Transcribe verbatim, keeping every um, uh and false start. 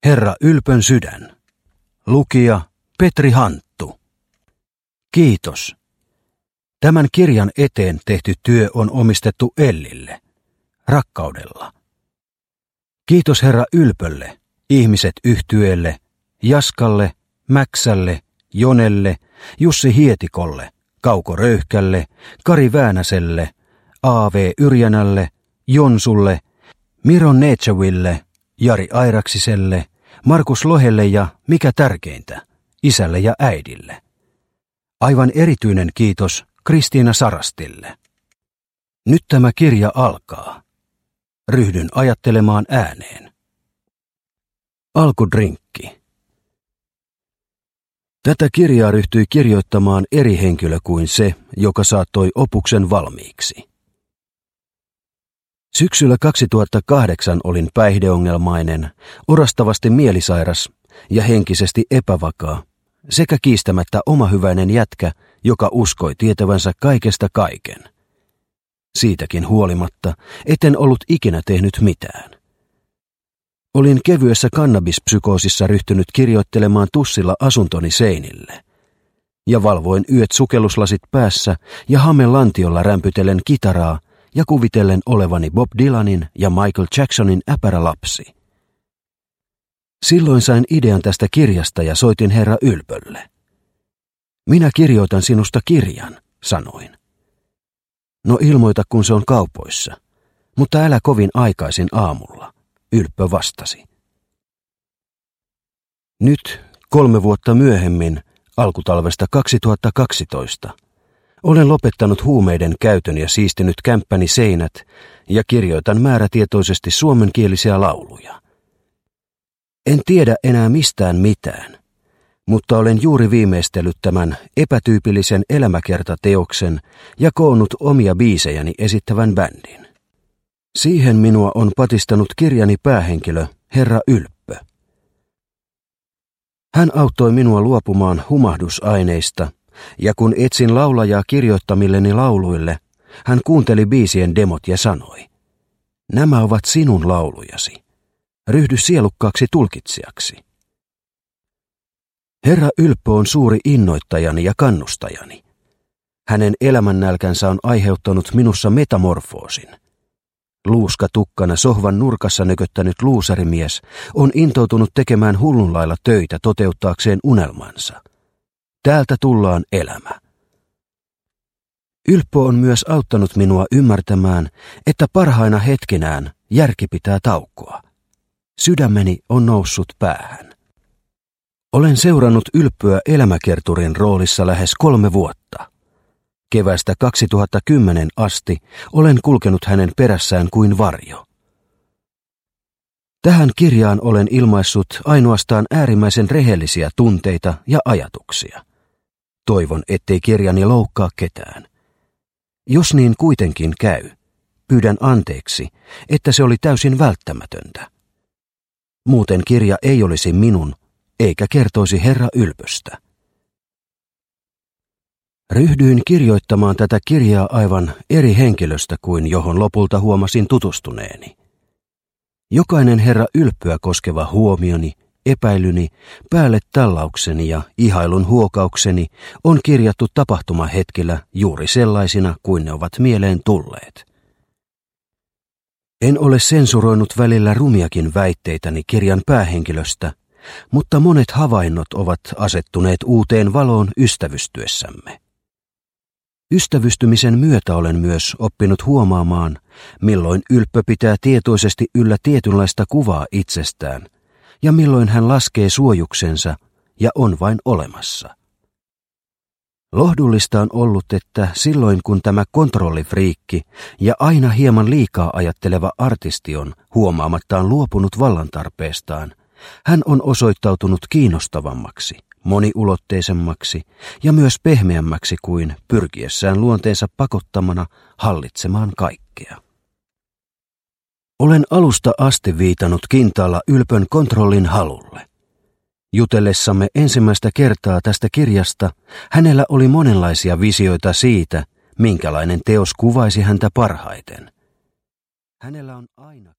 Herra Ylpön sydän. Lukija Petri Hanttu. Kiitos. Tämän kirjan eteen tehty työ on omistettu Ellille. Rakkaudella. Kiitos Herra Ylpölle, Ihmiset -yhtyeelle, Jaskalle, Mäksälle, Jonelle, Jussi Hietikolle, Kauko Röyhkälle, Kari Väänäselle, A V Yrjänälle, Jonsulle, Miro Neetseville, Jari Airaksiselle, Markus Lohelle ja, mikä tärkeintä, isälle ja äidille. Aivan erityinen kiitos Kristiina Sarastille. Nyt tämä kirja alkaa. Ryhdyn ajattelemaan ääneen. Alkudrinkki. Tätä kirjaa ryhtyi kirjoittamaan eri henkilö kuin se, joka saattoi opuksen valmiiksi. Syksyllä kaksituhattakahdeksan olin päihdeongelmainen, orastavasti mielisairas ja henkisesti epävakaa, sekä kiistämättä omahyväinen jätkä, joka uskoi tietävänsä kaikesta kaiken. Siitäkin huolimatta, etten ollut ikinä tehnyt mitään. Olin kevyessä kannabispsykoosissa ryhtynyt kirjoittelemaan tussilla asuntoni seinille. Ja valvoin yöt sukelluslasit päässä ja hamelantiolla rämpytellen kitaraa ja kuvitellen olevani Bob Dylanin ja Michael Jacksonin äpärä lapsi. Silloin sain idean tästä kirjasta ja soitin Herra Ylpölle. Minä kirjoitan sinusta kirjan, sanoin. No ilmoita, kun se on kaupoissa, mutta älä kovin aikaisin aamulla, Ylppö vastasi. Nyt, kolme vuotta myöhemmin, alkutalvesta kaksituhattakaksitoista, olen lopettanut huumeiden käytön ja siistinyt kämppäni seinät ja kirjoitan määrätietoisesti suomenkielisiä lauluja. En tiedä enää mistään mitään, mutta olen juuri viimeistellyt tämän epätyypillisen elämäkertateoksen ja koonnut omia biisejäni esittävän bändin. Siihen minua on patistanut kirjani päähenkilö Herra Ylppö. Hän auttoi minua luopumaan humahdusaineista, ja kun etsin laulajaa kirjoittamilleni lauluille, hän kuunteli biisien demot ja sanoi, nämä ovat sinun laulujasi. Ryhdy sielukkaaksi tulkitsijaksi. Herra Ylppö on suuri innoittajani ja kannustajani. Hänen elämännälkänsä on aiheuttanut minussa metamorfoosin. Luuska tukkana sohvan nurkassa nököttänyt luusarimies on intoutunut tekemään hullunlailla töitä toteuttaakseen unelmansa. Täältä tullaan elämä. Ylppö on myös auttanut minua ymmärtämään, että parhaina hetkinään järki pitää taukoa. Sydämeni on noussut päähän. Olen seurannut Ylppöä elämäkerturin roolissa lähes kolme vuotta. Kevästä kaksituhattakymmenen asti olen kulkenut hänen perässään kuin varjo. Tähän kirjaan olen ilmaissut ainoastaan äärimmäisen rehellisiä tunteita ja ajatuksia. Toivon, ettei kirjani loukkaa ketään. Jos niin kuitenkin käy, pyydän anteeksi, että se oli täysin välttämätöntä. Muuten kirja ei olisi minun, eikä kertoisi Herra Ylpöstä. Ryhdyin kirjoittamaan tätä kirjaa aivan eri henkilöstä kuin johon lopulta huomasin tutustuneeni. Jokainen Herra Ylppöä koskeva huomioni, epäilyni, päälle tallaukseni ja ihailun huokaukseni on kirjattu tapahtumahetkillä juuri sellaisina kuin ne ovat mieleen tulleet. En ole sensuroinut välillä rumiakin väitteitäni kirjan päähenkilöstä, mutta monet havainnot ovat asettuneet uuteen valoon ystävystyessämme. Ystävystymisen myötä olen myös oppinut huomaamaan, milloin Ylppö pitää tietoisesti yllä tietynlaista kuvaa itsestään, ja milloin hän laskee suojuksensa ja on vain olemassa. Lohdullista on ollut, että silloin kun tämä kontrollifriikki ja aina hieman liikaa ajatteleva artisti on huomaamattaan luopunut vallantarpeestaan, hän on osoittautunut kiinnostavammaksi, moniulotteisemmaksi ja myös pehmeämmäksi kuin pyrkiessään luonteensa pakottamana hallitsemaan kaikkea. Olen alusta asti viitannut kintaalla Ylpön kontrollin halulle. Jutellessamme ensimmäistä kertaa tästä kirjasta hänellä oli monenlaisia visioita siitä, minkälainen teos kuvaisi häntä parhaiten. Hänellä on aina